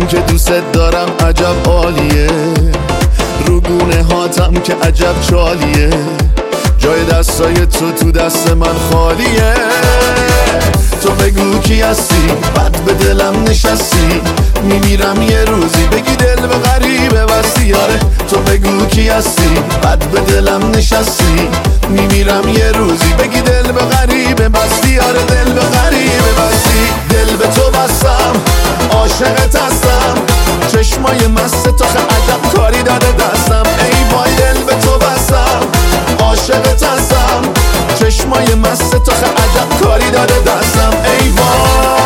که دوست دارم عجب عالیه، رو گونه هاتم که عجب چالیه، جای دستای تو دست من خالیه. تو بگو کی هستی، بد به دلم نشستی، میمیرم یه روزی بگی دل به غریبه بستی. آره تو بگو کی هستی، بد به دلم نشستی، میمیرم یه روزی بگی دل به غریبه بستی. آره دل به غریبه بستی. دل به تو بستم، عاشقت هستم، چشمای مست تو عجب کاری داده دستم. ای وای دل به تو بستم، عاشقت هستم، چشمای مست تو عجب کاری داده دستم. ای وای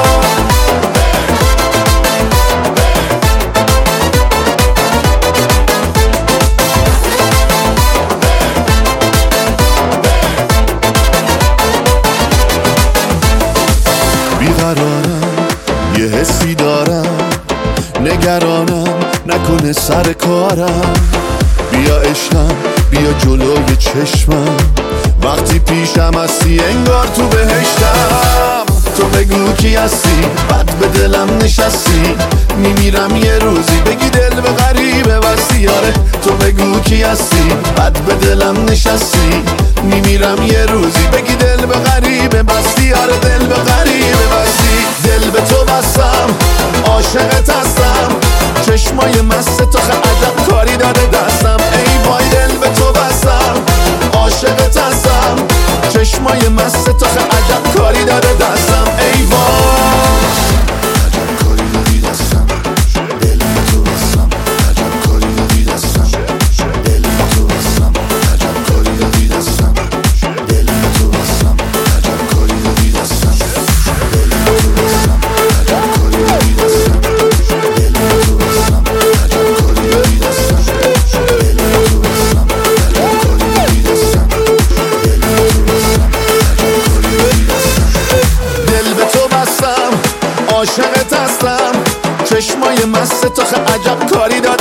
بیقرارم، یه حسی دارم، نگرانم نکنه سر کارم. بیا عشقم، بیا جلوی چشمم، وقتی پیشم هستی انگار تو بهشتم. تو بگو کی هستی، بد به دلم نشستی، میمیرم یه روزی بگی دل به غریبه بستی. آره تو بگو کی هستی، بد به دلم نشستی، میمیرم یه روزی بگی دل به غریبه بستی. آره دل به غریبه بستی. دل به تو بستم، عاشقت هستم، چشمای مست تو عجب کاری داده دستم. ای وای دل به تو بستم، عاشقت هستم، چشمای مست تو عجب کاری داده دستم. ای وای عجب کاری دادی دستم، دل به تو بستم، عجب کاری دادی دستم، دل به تو بستم، عجب کاری دادی دستم، دل به تو بستم، عجب کاری دادی دستم، دل به تو بستم، عجب کاری دادی دستم، دل به تو بستم، عجب کاری دادی دستم، دل به تو بستم، عجب کاری دادی دستم، دل به تو بستم، عجب کاری دادی دستم. دل به تو بستم، عاشقت هستم، چشمای مست تو عجب کاری دادی